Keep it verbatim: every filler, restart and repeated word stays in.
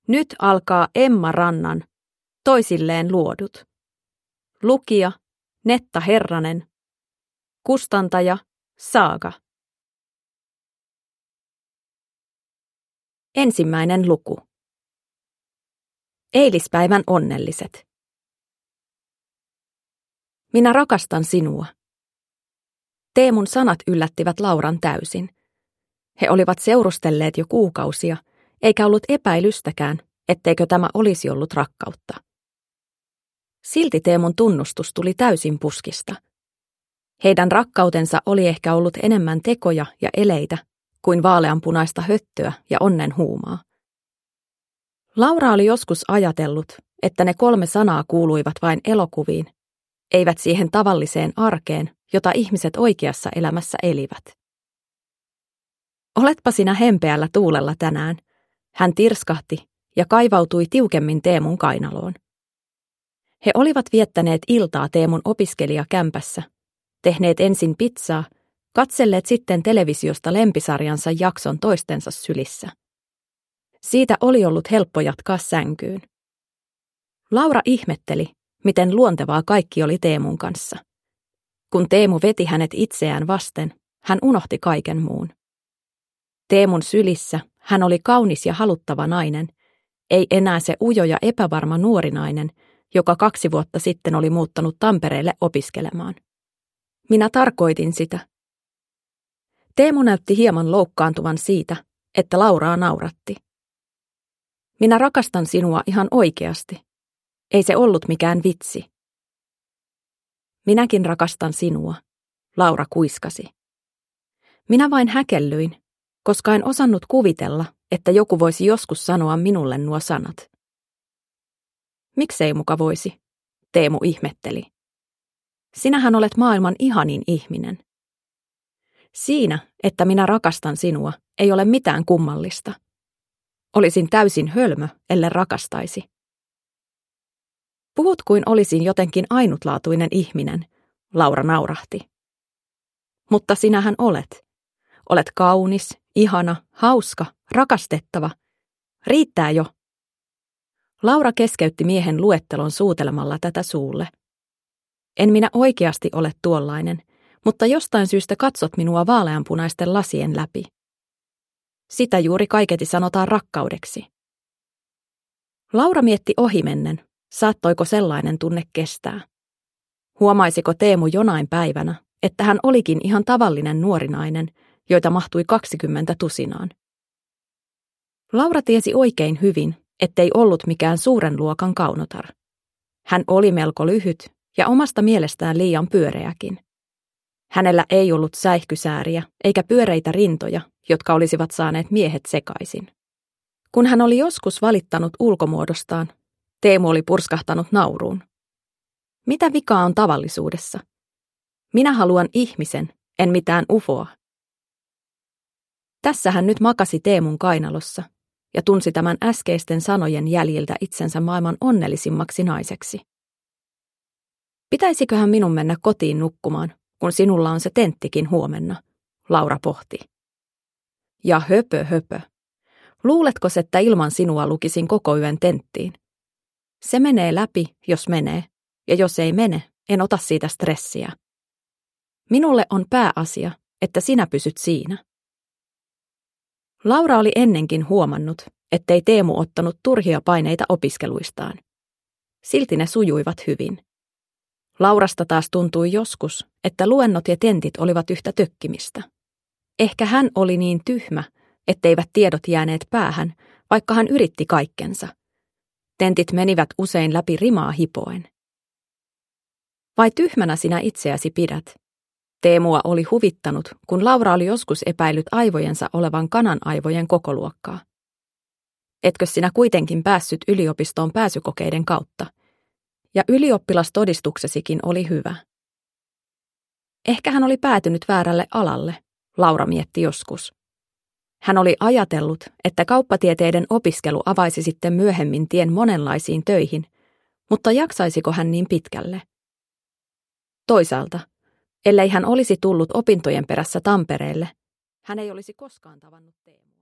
Nyt alkaa Emma Rannan Toisilleen luodut. Lukija Netta Herranen. Kustantaja Saaga. Ensimmäinen luku. Eilispäivän onnelliset. Minä rakastan sinua. Teemun sanat yllättivät Lauran täysin. He olivat seurustelleet jo kuukausia, eikä ollut epäilystäkään, etteikö tämä olisi ollut rakkautta. Silti Teemun tunnustus tuli täysin puskista. Heidän rakkautensa oli ehkä ollut enemmän tekoja ja eleitä kuin vaaleanpunaista höttöä ja onnen huumaa. Laura oli joskus ajatellut, että ne kolme sanaa kuuluivat vain elokuviin, eivät siihen tavalliseen arkeen, jota ihmiset oikeassa elämässä elivät. Oletpa sinä hempeällä tuulella tänään, hän tirskahti ja kaivautui tiukemmin Teemun kainaloon. He olivat viettäneet iltaa Teemun opiskelijakämpässä, tehneet ensin pizzaa, katselleet sitten televisiosta lempisarjansa jakson toistensa sylissä. Siitä oli ollut helppo jatkaa sänkyyn. Laura ihmetteli, miten luontevaa kaikki oli Teemun kanssa. Kun Teemu veti hänet itseään vasten, hän unohti kaiken muun. Teemun sylissä hän oli kaunis ja haluttava nainen, ei enää se ujo ja epävarma nuori nainen, joka kaksi vuotta sitten oli muuttanut Tampereelle opiskelemaan. Minä tarkoitin sitä. Teemu näytti hieman loukkaantuvan siitä, että Lauraa nauratti. Minä rakastan sinua ihan oikeasti. Ei se ollut mikään vitsi. Minäkin rakastan sinua, Laura kuiskasi. Minä vain häkellyin, koska en osannut kuvitella, että joku voisi joskus sanoa minulle nuo sanat. Miksei muka voisi, Teemu ihmetteli. Sinähän olet maailman ihanin ihminen. Siinä, että minä rakastan sinua, ei ole mitään kummallista. Olisin täysin hölmö, ellen rakastaisi. Puhut kuin olisin jotenkin ainutlaatuinen ihminen, Laura naurahti. Mutta sinähän olet. Olet kaunis, ihana, hauska, rakastettava. Riittää jo. Laura keskeytti miehen luettelon suutelemalla tätä suulle. En minä oikeasti ole tuollainen, mutta jostain syystä katsot minua vaaleanpunaisten lasien läpi. Sitä juuri kaiketi sanotaan rakkaudeksi. Laura mietti ohimennen, saattoiko sellainen tunne kestää. Huomaisiko Teemu jonain päivänä, että hän olikin ihan tavallinen nuori nainen, joita mahtui kaksikymmentä tusinaan. Laura tiesi oikein hyvin, ettei ollut mikään suuren luokan kaunotar. Hän oli melko lyhyt ja omasta mielestään liian pyöreäkin. Hänellä ei ollut säihkysääriä eikä pyöreitä rintoja, jotka olisivat saaneet miehet sekaisin. Kun hän oli joskus valittanut ulkomuodostaan, Teemu oli purskahtanut nauruun. Mitä vikaa on tavallisuudessa? Minä haluan ihmisen, en mitään ufoa. Tässä hän nyt makasi Teemun kainalossa ja tunsi tämän äskeisten sanojen jäljiltä itsensä maailman onnellisimmaksi naiseksi. Pitäisiköhän minun mennä kotiin nukkumaan, kun sinulla on se tenttikin huomenna, Laura pohti. Ja höpö höpö. Luuletko, että ilman sinua lukisin koko yön tenttiin? Se menee läpi, jos menee, ja jos ei mene, en ota siitä stressiä. Minulle on pääasia, että sinä pysyt siinä. Laura oli ennenkin huomannut, ettei Teemu ottanut turhia paineita opiskeluistaan. Silti ne sujuivat hyvin. Laurasta taas tuntui joskus, että luennot ja tentit olivat yhtä tökkimistä. Ehkä hän oli niin tyhmä, etteivät tiedot jääneet päähän, vaikka hän yritti kaikkensa. Tentit menivät usein läpi rimaa hipoen. Vai tyhmänä sinä itseäsi pidät? Teemua oli huvittanut, kun Laura oli joskus epäillyt aivojensa olevan kanan aivojen kokoluokkaa. Etkö sinä kuitenkin päässyt yliopistoon pääsykokeiden kautta? Ja ylioppilastodistuksesikin oli hyvä. Ehkä hän oli päätynyt väärälle alalle, Laura mietti joskus. Hän oli ajatellut, että kauppatieteiden opiskelu avaisi sitten myöhemmin tien monenlaisiin töihin, mutta jaksaisiko hän niin pitkälle? Toisaalta, ellei hän olisi tullut opintojen perässä Tampereelle, hän ei olisi koskaan tavannut Teemua.